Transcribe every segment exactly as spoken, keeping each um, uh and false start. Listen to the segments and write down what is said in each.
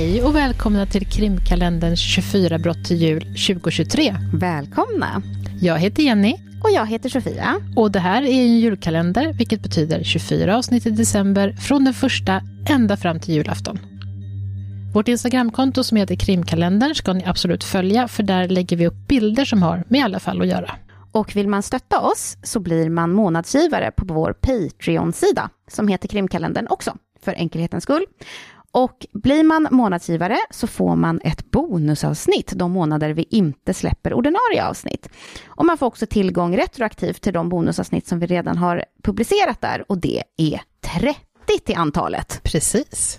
Hej och välkomna till krimkalenderns tjugofyra brott till jul tjugohundratjugotre. Välkomna! Jag heter Jenny. Och jag heter Sofia. Och det här är en julkalender, vilket betyder tjugofyra avsnitt i december från den första ända fram till julafton. Vårt Instagramkonto som heter krimkalendern ska ni absolut följa, för där lägger vi upp bilder som har med i alla fall att göra. Och vill man stötta oss så blir man månadsgivare på vår Patreon-sida som heter krimkalendern också, för enkelhetens skull. Och blir man månadsgivare så får man ett bonusavsnitt de månader vi inte släpper ordinarie avsnitt. Och man får också tillgång retroaktivt till de bonusavsnitt som vi redan har publicerat där, och det är trettio till antalet. Precis.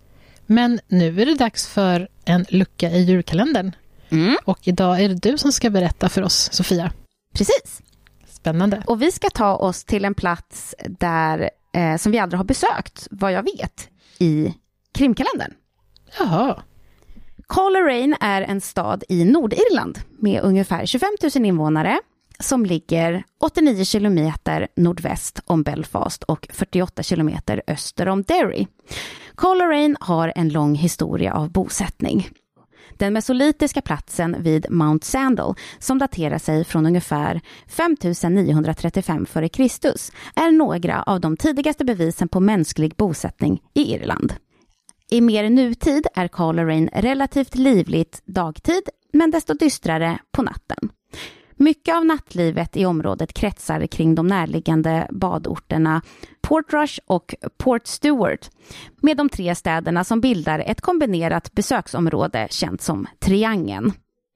Men nu är det dags för en lucka i julkalendern. Mm. Och idag är det du som ska berätta för oss, Sofia. Precis. Spännande. Och vi ska ta oss till en plats där, eh, som vi aldrig har besökt, vad jag vet, i krimkalendern. Jaha. Coleraine är en stad i Nordirland med ungefär tjugofem tusen invånare som ligger åttionio kilometer nordväst om Belfast och fyrtioåtta kilometer öster om Derry. Coleraine har en lång historia av bosättning. Den mesolitiska platsen vid Mount Sandal, som daterar sig från ungefär femtusen-niohundratrettiofem före Kristus, är några av de tidigaste bevisen på mänsklig bosättning i Irland. I mer nutid är Coleraine relativt livligt dagtid, men desto dystrare på natten. Mycket av nattlivet i området kretsar kring de närliggande badorterna Portrush och Port Stewart, med de tre städerna som bildar ett kombinerat besöksområde känt som Triangeln.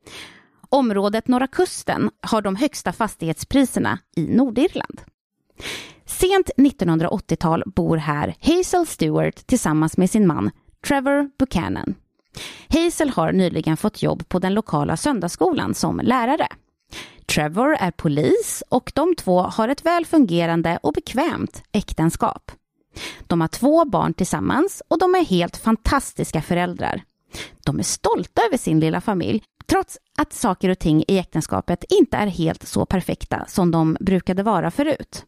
Området Norra kusten har de högsta fastighetspriserna i Nordirland. Sent nittonhundraåttiotal bor här Hazel Stewart tillsammans med sin man Trevor Buchanan. Hazel har nyligen fått jobb på den lokala söndagsskolan som lärare. Trevor är polis och de två har ett väl fungerande och bekvämt äktenskap. De har två barn tillsammans och de är helt fantastiska föräldrar. De är stolta över sin lilla familj, trots att saker och ting i äktenskapet inte är helt så perfekta som de brukade vara förut.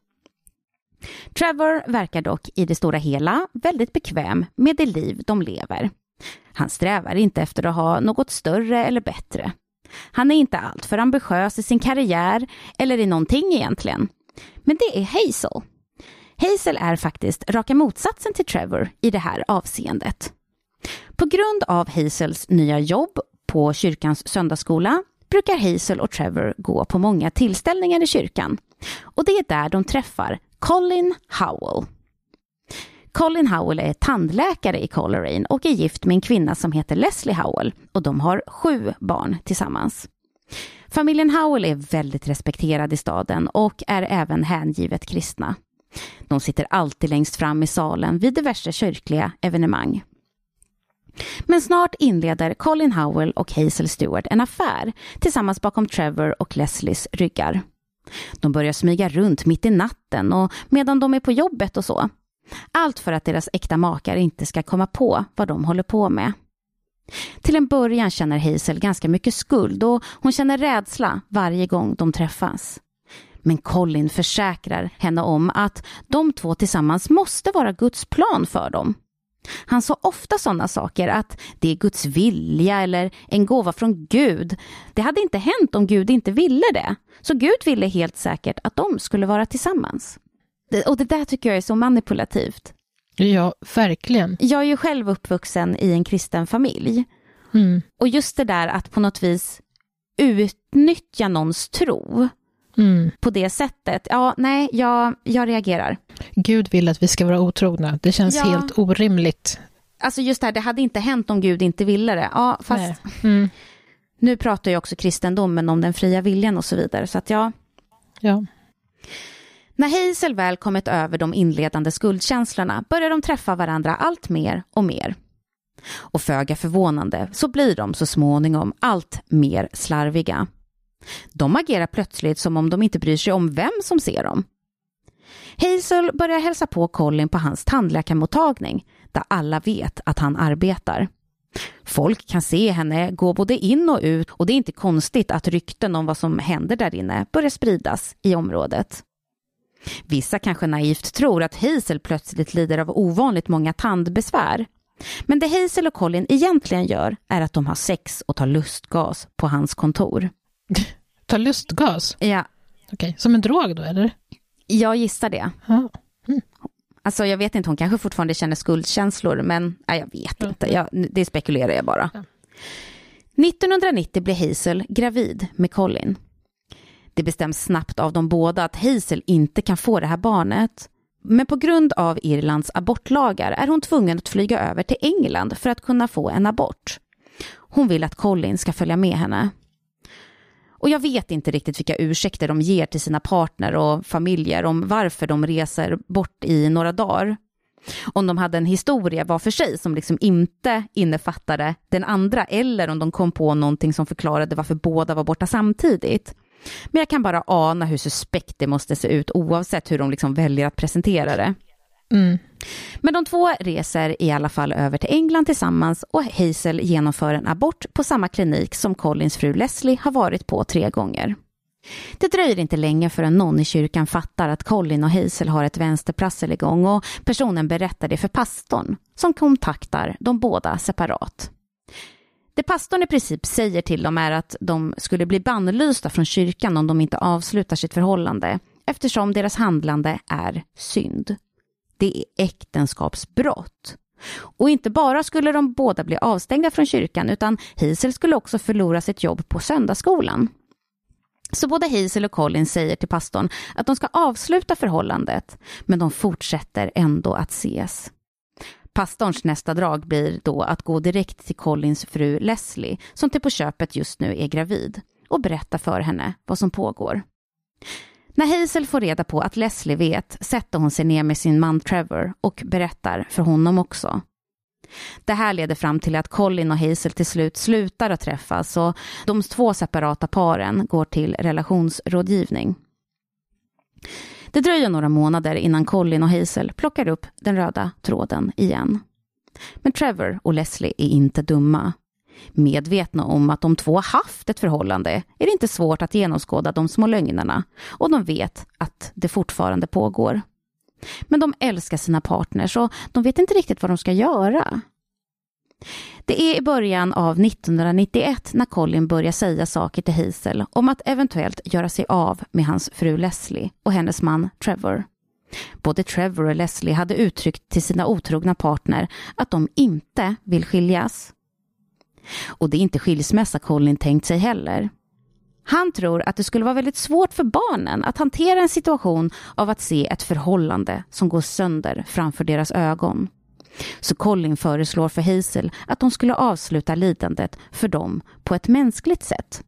Trevor verkar dock i det stora hela väldigt bekväm med det liv de lever. Han strävar inte efter att ha något större eller bättre. Han är inte allt för ambitiös i sin karriär eller i någonting egentligen. Men det är Hazel. Hazel är faktiskt raka motsatsen till Trevor i det här avseendet. På grund av Hazels nya jobb på kyrkans söndagsskola brukar Hazel och Trevor gå på många tillställningar i kyrkan. Och det är där de träffar Colin Howell. Colin Howell är tandläkare i Coleraine och är gift med en kvinna som heter Leslie Howell, och de har sju barn tillsammans. Familjen Howell är väldigt respekterad i staden och är även hängivet kristna. De sitter alltid längst fram i salen vid diverse kyrkliga evenemang. Men snart inleder Colin Howell och Hazel Stewart en affär tillsammans bakom Trevor och Leslies ryggar. De börjar smyga runt mitt i natten och medan de är på jobbet och så. Allt för att deras äkta makar inte ska komma på vad de håller på med. Till en början känner Hazel ganska mycket skuld och hon känner rädsla varje gång de träffas. Men Colin försäkrar henne om att de två tillsammans måste vara Guds plan för dem. Han sa ofta sådana saker, att det är Guds vilja eller en gåva från Gud. Det hade inte hänt om Gud inte ville det. Så Gud ville helt säkert att de skulle vara tillsammans. Och det där tycker jag är så manipulativt. Ja, verkligen. Jag är ju själv uppvuxen i en kristen familj. Mm. Och just det där att på något vis utnyttja någons tro mm. på det sättet. Ja, nej, jag, jag reagerar. Gud vill att vi ska vara otrogna. Det känns ja. helt orimligt. Alltså just det här, det hade inte hänt om Gud inte ville det. Ja, fast mm. nu pratar jag också kristendomen om den fria viljan och så vidare. Så att ja. Ja. När Hazel väl kommit över de inledande skuldkänslorna börjar de träffa varandra allt mer och mer. Och föga förvånande så blir de så småningom allt mer slarviga. De agerar plötsligt som om de inte bryr sig om vem som ser dem. Hazel börjar hälsa på Colin på hans tandläkarmottagning där alla vet att han arbetar. Folk kan se henne gå både in och ut och det är inte konstigt att rykten om vad som händer där inne börjar spridas i området. Vissa kanske naivt tror att Hazel plötsligt lider av ovanligt många tandbesvär. Men det Hazel och Colin egentligen gör är att de har sex och tar lustgas på hans kontor. Ta lustgas? Ja. Okej, som en drog då, eller? Jag gissar det. Ja. Mm. Alltså jag vet inte, hon kanske fortfarande känner skuldkänslor, men nej, jag vet ja. inte. Jag, det spekulerar jag bara. Ja. nittonhundranittio blir Hazel gravid med Colin. Det bestäms snabbt av de båda att Hazel inte kan få det här barnet. Men på grund av Irlands abortlagar är hon tvungen att flyga över till England för att kunna få en abort. Hon vill att Colin ska följa med henne. Och jag vet inte riktigt vilka ursäkter de ger till sina partner och familjer om varför de reser bort i några dagar. Om de hade en historia var för sig som liksom inte innefattade den andra, eller om de kom på någonting som förklarade varför båda var borta samtidigt. Men jag kan bara ana hur suspekt det måste se ut oavsett hur de liksom väljer att presentera det. Mm. Men de två reser i alla fall över till England tillsammans och Hazel genomför en abort på samma klinik som Collins fru Leslie har varit på tre gånger. Det dröjer inte länge förrän någon i kyrkan fattar att Colin och Hazel har ett vänsterprassel igång och personen berättar det för pastorn som kontaktar de båda separat. Det pastorn i princip säger till dem är att de skulle bli bannlysta från kyrkan om de inte avslutar sitt förhållande eftersom deras handlande är synd. Det är äktenskapsbrott. Och inte bara skulle de båda bli avstängda från kyrkan utan Hazel skulle också förlora sitt jobb på söndagsskolan. Så både Hazel och Colin säger till pastorn att de ska avsluta förhållandet, men de fortsätter ändå att ses. Pastorns nästa drag blir då att gå direkt till Collins fru Leslie, som till på köpet just nu är gravid, och berätta för henne vad som pågår. När Hazel får reda på att Leslie vet sätter hon sig ner med sin man Trevor och berättar för honom också. Det här leder fram till att Colin och Hazel till slut slutar att träffas och de två separata paren går till relationsrådgivning. Det dröjer några månader innan Colin och Hazel plockar upp den röda tråden igen. Men Trevor och Leslie är inte dumma. Medvetna om att de två har haft ett förhållande är det inte svårt att genomskåda de små lögnerna och de vet att det fortfarande pågår. Men de älskar sina partners och de vet inte riktigt vad de ska göra. Det är i början av nittonhundranittioett när Colin börjar säga saker till Hazel om att eventuellt göra sig av med hans fru Leslie och hennes man Trevor. Både Trevor och Leslie hade uttryckt till sina otrogna partner att de inte vill skiljas. Och det är inte skilsmässa Colin tänkt sig heller. Han tror att det skulle vara väldigt svårt för barnen att hantera en situation av att se ett förhållande som går sönder framför deras ögon. Så Colin föreslår för Hazel att de skulle avsluta lidandet för dem på ett mänskligt sätt.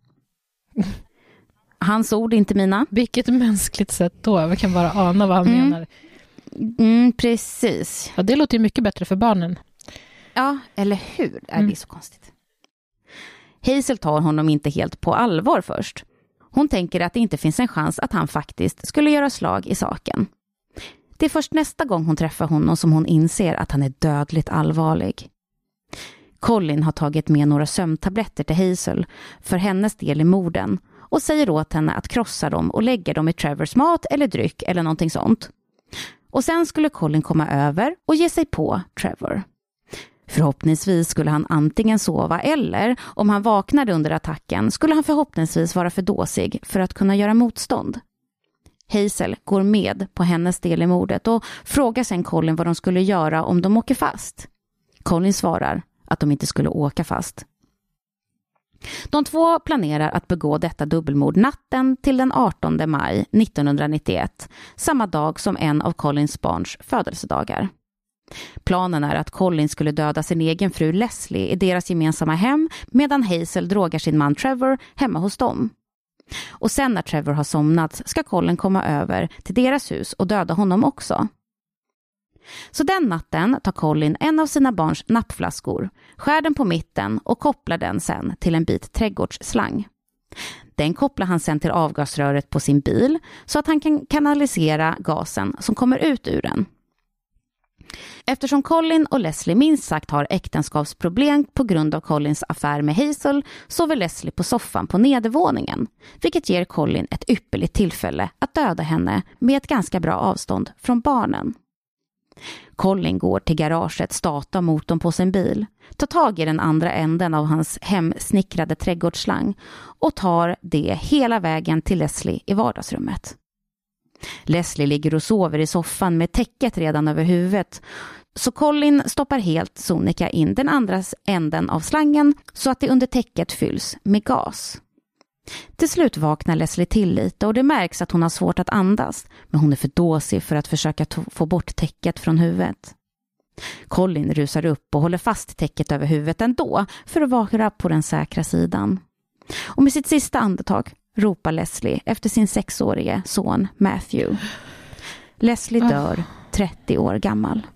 Hans ord, inte mina. Vilket mänskligt sätt då? Vi kan bara ana vad han mm. menar. Mm, precis. Ja, det låter ju mycket bättre för barnen. Ja, eller hur? Är Mm. det så konstigt? Hazel tar honom inte helt på allvar först. Hon tänker att det inte finns en chans att han faktiskt skulle göra slag i saken. Det är först nästa gång hon träffar honom som hon inser att han är dödligt allvarlig. Colin har tagit med några sömntabletter till Hazel för hennes del i morden och säger åt henne att krossa dem och lägga dem i Trevors mat eller dryck eller någonting sånt. Och sen skulle Colin komma över och ge sig på Trevor. Förhoppningsvis skulle han antingen sova eller, om han vaknade under attacken, skulle han förhoppningsvis vara för dåsig för att kunna göra motstånd. Hazel går med på hennes del i mordet och frågar sen Colin vad de skulle göra om de åker fast. Colin svarar att de inte skulle åka fast. De två planerar att begå detta dubbelmord natten till den artonde maj nittonhundranittioett, samma dag som en av Colins barns födelsedagar. Planen är att Colin skulle döda sin egen fru Leslie i deras gemensamma hem medan Hazel drogar sin man Trevor hemma hos dem. Och sen när Trevor har somnat ska Colin komma över till deras hus och döda honom också. Så den natten tar Colin en av sina barns nappflaskor, skär den på mitten och kopplar den sen till en bit trädgårdsslang. Den kopplar han sen till avgasröret på sin bil så att han kan kanalisera gasen som kommer ut ur den. Eftersom Colin och Leslie minst sagt har äktenskapsproblem på grund av Colins affär med Hazel sover Leslie på soffan på nedervåningen, vilket ger Colin ett ypperligt tillfälle att döda henne med ett ganska bra avstånd från barnen. Colin går till garaget, startar motorn på sin bil, tar tag i den andra änden av hans hemsnickrade trädgårdsslang och tar det hela vägen till Leslie i vardagsrummet. Leslie ligger och sover i soffan med täcket redan över huvudet, så Colin stoppar helt sonika in den andra änden av slangen så att det under täcket fylls med gas. Till slut vaknar Leslie till lite och det märks att hon har svårt att andas, men hon är för dåsig för att försöka to- få bort täcket från huvudet. Colin rusar upp och håller fast täcket över huvudet ändå för att vara på den säkra sidan. Och med sitt sista andetag ropar Leslie efter sin sexårige son Matthew. Leslie dör trettio år gammal.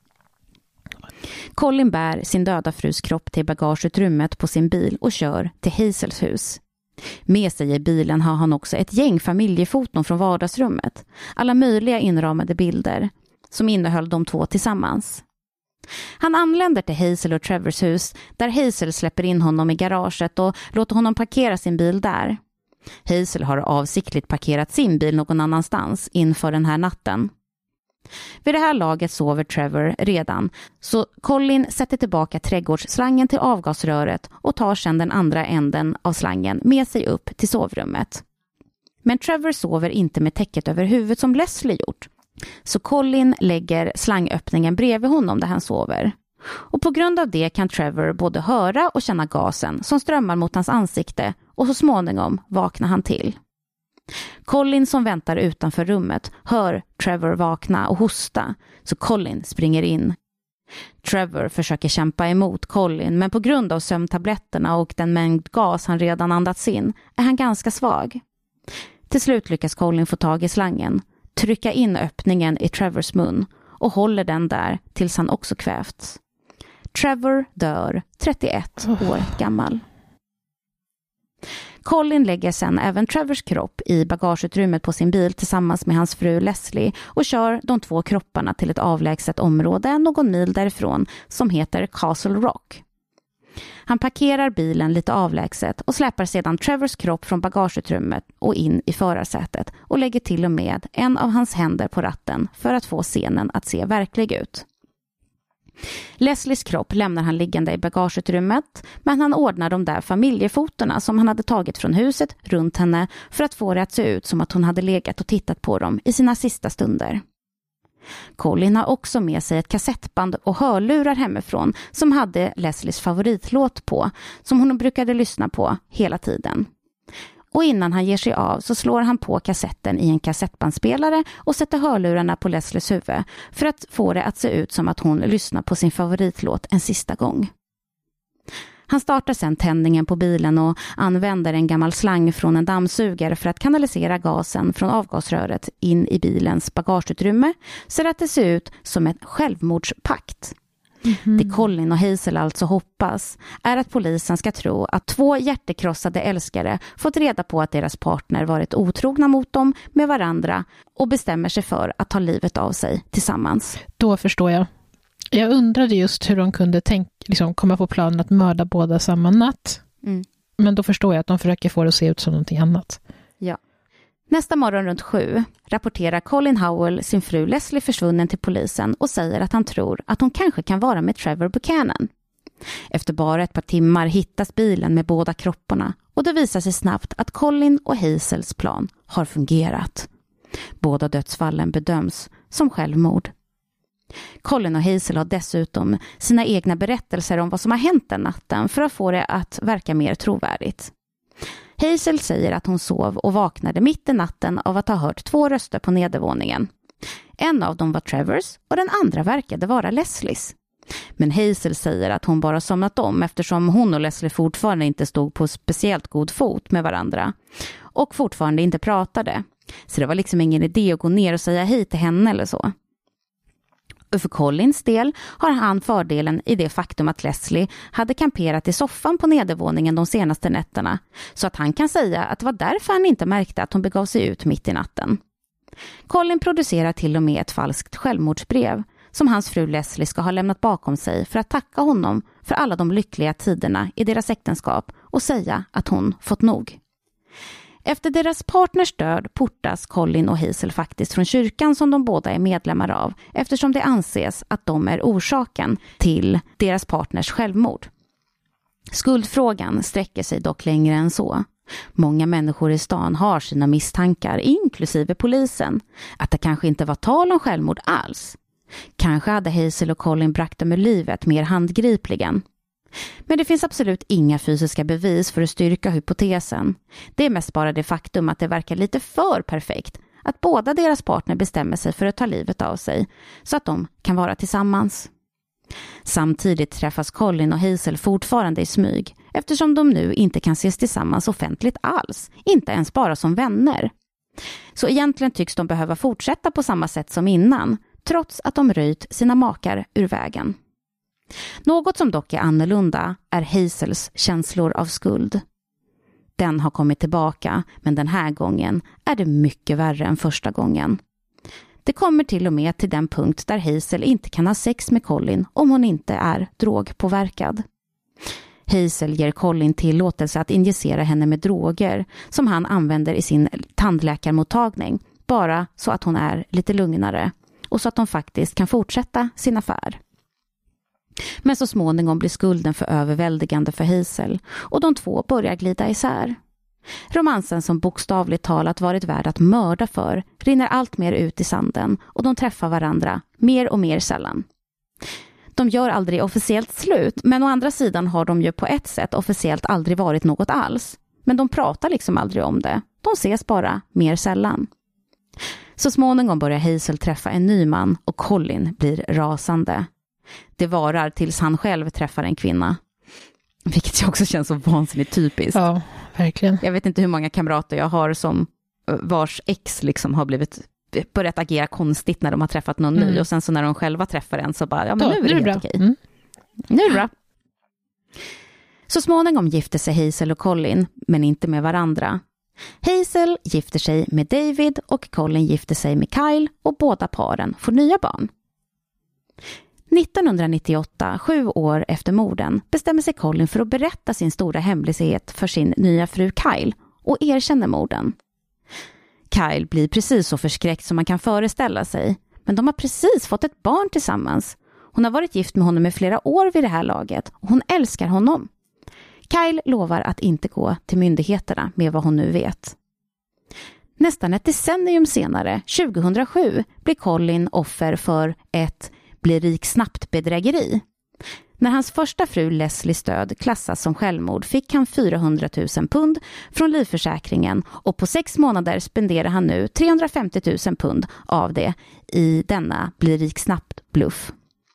Colin bär sin döda frus kropp till bagageutrymmet på sin bil och kör till Hazels hus. Med sig i bilen har han också ett gäng familjefoton från vardagsrummet. Alla möjliga inramade bilder som innehöll de två tillsammans. Han anländer till Hazel och Trevors hus där Hazel släpper in honom i garaget och låter honom parkera sin bil där. Hazel har avsiktligt parkerat sin bil någon annanstans inför den här natten. Vid det här laget sover Trevor redan, så Colin sätter tillbaka trädgårdsslangen till avgasröret och tar sedan den andra änden av slangen med sig upp till sovrummet. Men Trevor sover inte med täcket över huvudet som Leslie gjort, så Colin lägger slangöppningen bredvid honom där han sover. Och på grund av det kan Trevor både höra och känna gasen som strömmar mot hans ansikte, och så småningom vaknar han till. Colin som väntar utanför rummet hör Trevor vakna och hosta, så Colin springer in. Trevor försöker kämpa emot Colin, men på grund av sömntabletterna och den mängd gas han redan andats in är han ganska svag. Till slut lyckas Colin få tag i slangen, trycka in öppningen i Trevors mun och håller den där tills han också kvävts. Trevor dör trettioett år gammal. Colin lägger sen även Trevors kropp i bagageutrymmet på sin bil tillsammans med hans fru Leslie och kör de två kropparna till ett avlägset område någon mil därifrån som heter Castle Rock. Han parkerar bilen lite avlägset och släpar sedan Trevors kropp från bagageutrymmet och in i förarsätet och lägger till och med en av hans händer på ratten för att få scenen att se verklig ut. Leslies kropp lämnar han liggande i bagageutrymmet, men han ordnar de där familjefotorna som han hade tagit från huset runt henne för att få det att se ut som att hon hade legat och tittat på dem i sina sista stunder. Colin har också med sig ett kassettband och hörlurar hemifrån som hade Leslies favoritlåt på, som hon brukade lyssna på hela tiden. Och innan han ger sig av så slår han på kassetten i en kassettbandspelare och sätter hörlurarna på Leslies huvud för att få det att se ut som att hon lyssnar på sin favoritlåt en sista gång. Han startar sedan tändningen på bilen och använder en gammal slang från en dammsugare för att kanalisera gasen från avgasröret in i bilens bagageutrymme så att det ser ut som ett självmordspakt. Mm-hmm. Det Colin och Hazel alltså hoppas är att polisen ska tro att två hjärtekrossade älskare fått reda på att deras partner varit otrogna mot dem med varandra och bestämmer sig för att ta livet av sig tillsammans. Då förstår jag. Jag undrade just hur de kunde tänk, liksom, komma på planen att mörda båda samma natt. Mm. Men då förstår jag att de försöker få det att se ut som någonting annat. Ja. Nästa morgon runt sju rapporterar Colin Howell sin fru Leslie försvunnen till polisen och säger att han tror att hon kanske kan vara med Trevor Buchanan. Efter bara ett par timmar hittas bilen med båda kropparna och det visar sig snabbt att Colin och Hazels plan har fungerat. Båda dödsfallen bedöms som självmord. Colin och Hazel har dessutom sina egna berättelser om vad som har hänt den natten för att få det att verka mer trovärdigt. Hazel säger att hon sov och vaknade mitt i natten av att ha hört två röster på nedervåningen. En av dem var Trevors och den andra verkade vara Leslies. Men Hazel säger att hon bara somnat om eftersom hon och Leslie fortfarande inte stod på speciellt god fot med varandra och fortfarande inte pratade. Så det var liksom ingen idé att gå ner och säga hej till henne eller så. Och för Collins del har han fördelen i det faktum att Leslie hade kamperat i soffan på nedervåningen de senaste nätterna, så att han kan säga att det var därför han inte märkte att hon begav sig ut mitt i natten. Colin producerar till och med ett falskt självmordsbrev som hans fru Leslie ska ha lämnat bakom sig för att tacka honom för alla de lyckliga tiderna i deras äktenskap och säga att hon fått nog. Efter deras partners död portas Colin och Hazel faktiskt från kyrkan som de båda är medlemmar av, eftersom det anses att de är orsaken till deras partners självmord. Skuldfrågan sträcker sig dock längre än så. Många människor i stan har sina misstankar, inklusive polisen, att det kanske inte var tal om självmord alls. Kanske hade Hazel och Colin bragt dem ur livet mer handgripligen. Men det finns absolut inga fysiska bevis för att styrka hypotesen. Det är mest bara det faktum att det verkar lite för perfekt att båda deras partner bestämmer sig för att ta livet av sig så att de kan vara tillsammans. Samtidigt träffas Colin och Hazel fortfarande i smyg eftersom de nu inte kan ses tillsammans offentligt alls, inte ens bara som vänner. Så egentligen tycks de behöva fortsätta på samma sätt som innan, trots att de röjt sina makar ur vägen. Något som dock är annorlunda är Hazels känslor av skuld. Den har kommit tillbaka, men den här gången är det mycket värre än första gången. Det kommer till och med till den punkt där Hazel inte kan ha sex med Colin om hon inte är drogpåverkad. Hazel ger Colin tillåtelse att injicera henne med droger som han använder i sin tandläkarmottagning, bara så att hon är lite lugnare och så att de faktiskt kan fortsätta sin affär. Men så småningom blir skulden för överväldigande för Hazel och de två börjar glida isär. Romansen som bokstavligt talat varit värd att mörda för rinner allt mer ut i sanden och de träffar varandra mer och mer sällan. De gör aldrig officiellt slut, men å andra sidan har de ju på ett sätt officiellt aldrig varit något alls. Men de pratar liksom aldrig om det. De ses bara mer sällan. Så småningom börjar Hazel träffa en ny man och Colin blir rasande. Det varar tills han själv träffar en kvinna. Vilket ju också känns så vansinnigt typiskt. Ja, verkligen. Jag vet inte hur många kamrater jag har som vars ex liksom har blivit börjat agera konstigt när de har träffat någon mm. ny. Och sen så när de själva träffar en så bara, ja men Då, nu är det, det helt okej. Mm. Nu är det bra. Så småningom gifter sig Hazel och Colin, men inte med varandra. Hazel gifter sig med David och Colin gifter sig med Kyle och båda paren får nya barn. nittonhundranittioåtta, sju år efter morden, bestämmer sig Colin för att berätta sin stora hemlighet för sin nya fru Kyle och erkänner morden. Kyle blir precis så förskräckt som man kan föreställa sig, men de har precis fått ett barn tillsammans. Hon har varit gift med honom i flera år vid det här laget och hon älskar honom. Kyle lovar att inte gå till myndigheterna med vad hon nu vet. Nästan ett decennium senare, tjugohundrasju, blir Colin offer för ett blir rik snabbt bedrägeri. När hans första fru Leslies död klassas som självmord fick han fyrahundratusen pund från livförsäkringen och på sex månader spenderar han nu trehundrafemtiotusen pund av det i denna blir rik snabbt bluff.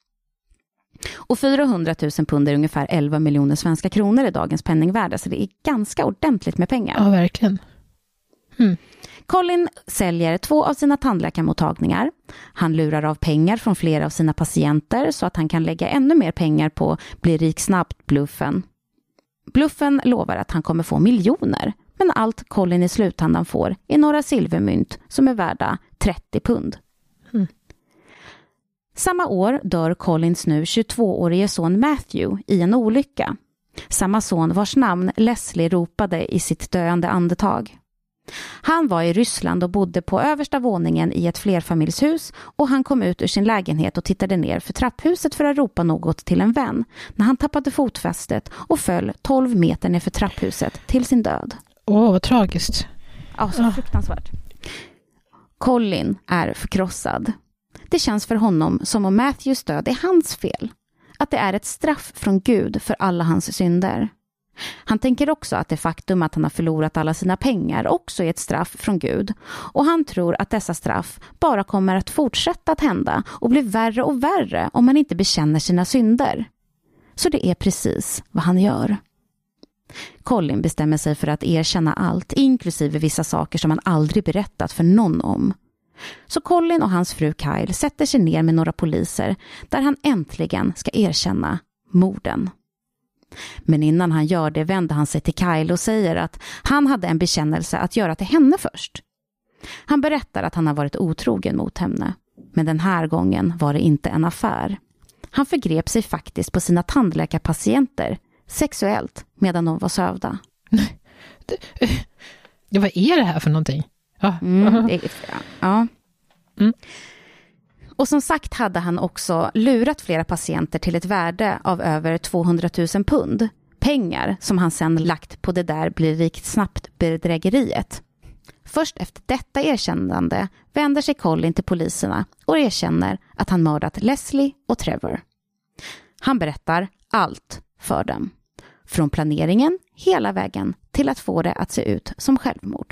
Och fyrahundratusen pund är ungefär elva miljoner svenska kronor i dagens penningvärde, så det är ganska ordentligt med pengar. Ja, verkligen. Hmm. Colin säljer två av sina tandläkarmottagningar. Han lurar av pengar från flera av sina patienter så att han kan lägga ännu mer pengar på bli rik snabbt bluffen. Bluffen lovar att han kommer få miljoner, men allt Colin i slutändan får är några silvermynt som är värda trettio pund. Hmm. Samma år dör Collins nu tjugotvåårige son Matthew i en olycka. Samma son vars namn Leslie ropade i sitt döende andetag. Han var i Ryssland och bodde på översta våningen i ett flerfamiljshus och han kom ut ur sin lägenhet och tittade ner för trapphuset för att ropa något till en vän när han tappade fotfästet och föll tolv meter ner för trapphuset till sin död. Åh, oh, vad tragiskt. Ja, så fruktansvärt. Colin är förkrossad. Det känns för honom som om Matthews död är hans fel. Att det är ett straff från Gud för alla hans synder. Han tänker också att det faktum att han har förlorat alla sina pengar också är ett straff från Gud. Och han tror att dessa straff bara kommer att fortsätta att hända och bli värre och värre om man inte bekänner sina synder. Så det är precis vad han gör. Colin bestämmer sig för att erkänna allt, inklusive vissa saker som han aldrig berättat för någon om. Så Colin och hans fru Kyle sätter sig ner med några poliser där han äntligen ska erkänna morden. Men innan han gör det vänder han sig till Kyle och säger att han hade en bekännelse att göra till henne först. Han berättar att han har varit otrogen mot henne, men den här gången var det inte en affär. Han förgrep sig faktiskt på sina tandläkarpatienter sexuellt medan de var sövda. Ja, vad är det här för någonting? Ja. Mm, det, ja. Mm. Och som sagt hade han också lurat flera patienter till ett värde av över tvåhundratusen pund. Pengar som han sedan lagt på det där blir rikt snabbt bedrägeriet. Först efter detta erkännande vänder sig Colin till poliserna och erkänner att han mördat Leslie och Trevor. Han berättar allt för dem. Från planeringen hela vägen till att få det att se ut som självmord.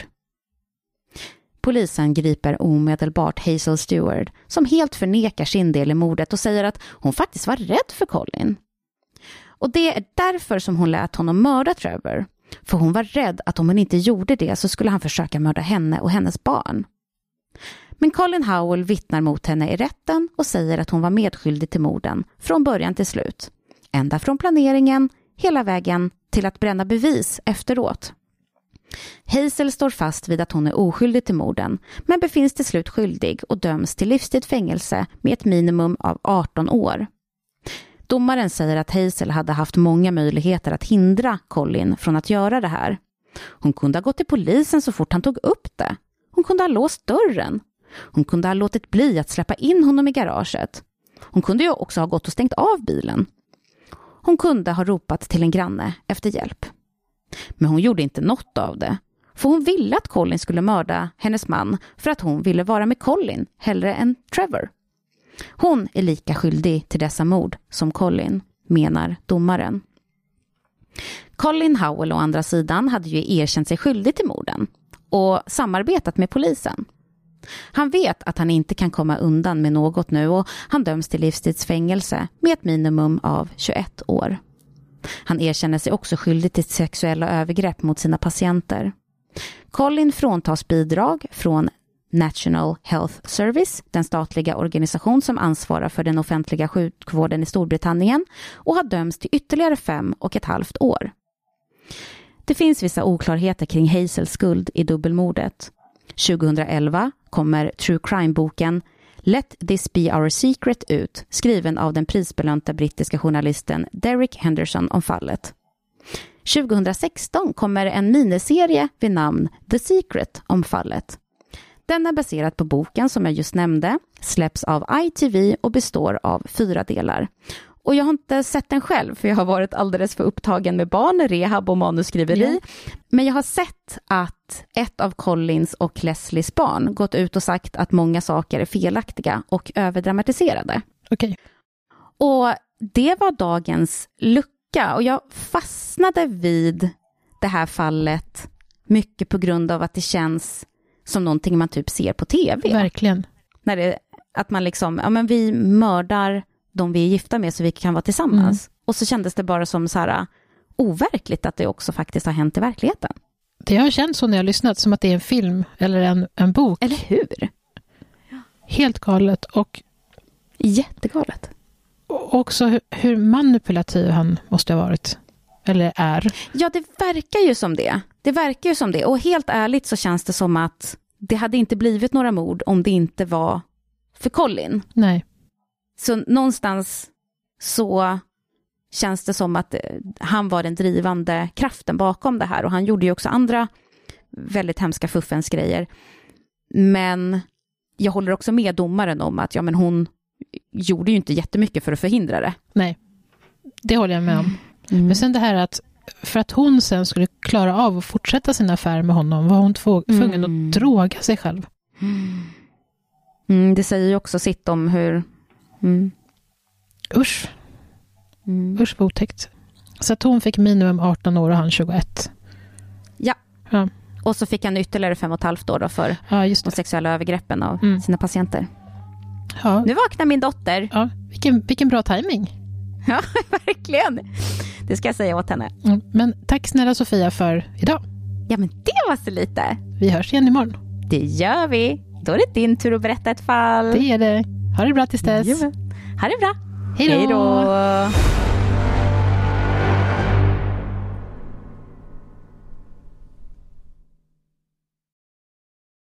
Polisen griper omedelbart Hazel Stewart som helt förnekar sin del i mordet och säger att hon faktiskt var rädd för Colin. Och det är därför som hon lät honom mörda Trevor. För hon var rädd att om hon inte gjorde det så skulle han försöka mörda henne och hennes barn. Men Colin Howell vittnar mot henne i rätten och säger att hon var medskyldig till morden från början till slut. Ända från planeringen, hela vägen till att bränna bevis efteråt. Hazel står fast vid att hon är oskyldig till morden, men befinns till slut skyldig och döms till livstid fängelse med ett minimum av arton år. Domaren säger att Hazel hade haft många möjligheter att hindra Colin från att göra det här. Hon kunde ha gått till polisen så fort han tog upp det. Hon kunde ha låst dörren. Hon kunde ha låtit bli att släppa in honom i garaget. Hon kunde ju också ha gått och stängt av bilen. Hon kunde ha ropat till en granne efter hjälp. Men hon gjorde inte något av det. För hon ville att Colin skulle mörda hennes man för att hon ville vara med Colin hellre än Trevor. Hon är lika skyldig till dessa mord som Colin, menar domaren. Colin Howell å andra sidan hade ju erkänt sig skyldig till morden och samarbetat med polisen. Han vet att han inte kan komma undan med något nu och han döms till livstidsfängelse med ett minimum av tjugoett år. Han erkänner sig också skyldig till sexuella övergrepp mot sina patienter. Colin fråntas bidrag från National Health Service, den statliga organisation som ansvarar för den offentliga sjukvården i Storbritannien, och har dömts till ytterligare fem och ett halvt år. Det finns vissa oklarheter kring Hazels skuld i dubbelmordet. tjugohundraelva kommer True Crime-boken Let This Be Our Secret ut, skriven av den prisbelönta brittiska journalisten Derek Henderson om fallet. tjugohundrasexton kommer en miniserie vid namn The Secret om fallet. Den är baserad på boken som jag just nämnde, släpps av I T V och består av fyra delar. Och jag har inte sett den själv för jag har varit alldeles för upptagen med barn, rehab och manusskriveri. Ja. Men jag har sett att ett av Collins och Leslies barn gått ut och sagt att många saker är felaktiga och överdramatiserade. Okej. Och det var dagens lucka och jag fastnade vid det här fallet mycket på grund av att det känns som någonting man typ ser på tv. Verkligen. När det, att man liksom, ja men vi mördar de vi är gifta med så vi kan vara tillsammans. Mm. Och så kändes det bara som så här overkligt att det också faktiskt har hänt i verkligheten. Det har känts så när jag lyssnat som att det är en film eller en, en bok. Eller hur? Helt galet och jättegalet. Och också hur, hur manipulativ han måste ha varit. Eller är. Ja, det verkar ju som det. Det verkar ju som det. Och helt ärligt så känns det som att det hade inte blivit några mord om det inte var för Colin. Nej. Så någonstans så känns det som att han var den drivande kraften bakom det här. Och han gjorde ju också andra väldigt hemska fuffens grejer. Men jag håller också med domaren om att ja, men hon gjorde ju inte jättemycket för att förhindra det. Nej, det håller jag med om. Mm. Men sen det här att för att hon sen skulle klara av att fortsätta sin affär med honom var hon tvungen mm. att droga sig själv. Mm. Mm, det säger ju också sitt om hur... Mm. Usch. Mm. Usch vad otäckt. Så att hon fick minimum arton år och han tjugoett. Ja. ja. Och så fick han ytterligare fem och ett halvt år då för ja, just de sexuella övergreppen av mm. sina patienter. Ja. Nu vaknar min dotter. Ja, vilken, vilken bra timing. Ja, verkligen. Det ska jag säga åt henne. Mm. Men tack snälla Sofia för idag. Ja, men det var så lite. Vi hörs igen imorgon. Det gör vi. Då är det din tur att berätta ett fall. Det är det. Ha det bra tills dess. Ja. Ha det bra. Hej då.